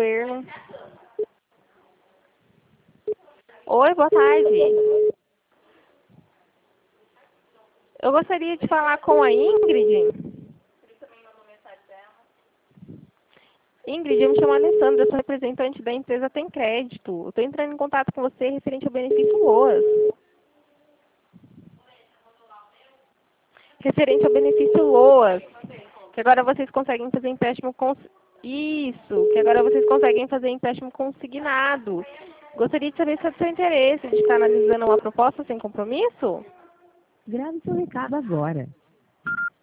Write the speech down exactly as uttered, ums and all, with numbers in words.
governo. Oi, boa tarde. Eu gostaria de falar com a Ingrid. Ingrid, eu me chamo Alessandra, eu sou representante da empresa Tem Crédito. Eu estou entrando em contato com você referente ao benefício Loas. Referente ao benefício Loas, que agora vocês conseguem fazer empréstimo com... Isso, que agora vocês conseguem fazer empréstimo consignado. Gostaria de saber se é do seu interesse de estar analisando uma proposta sem compromisso? Grave seu recado agora.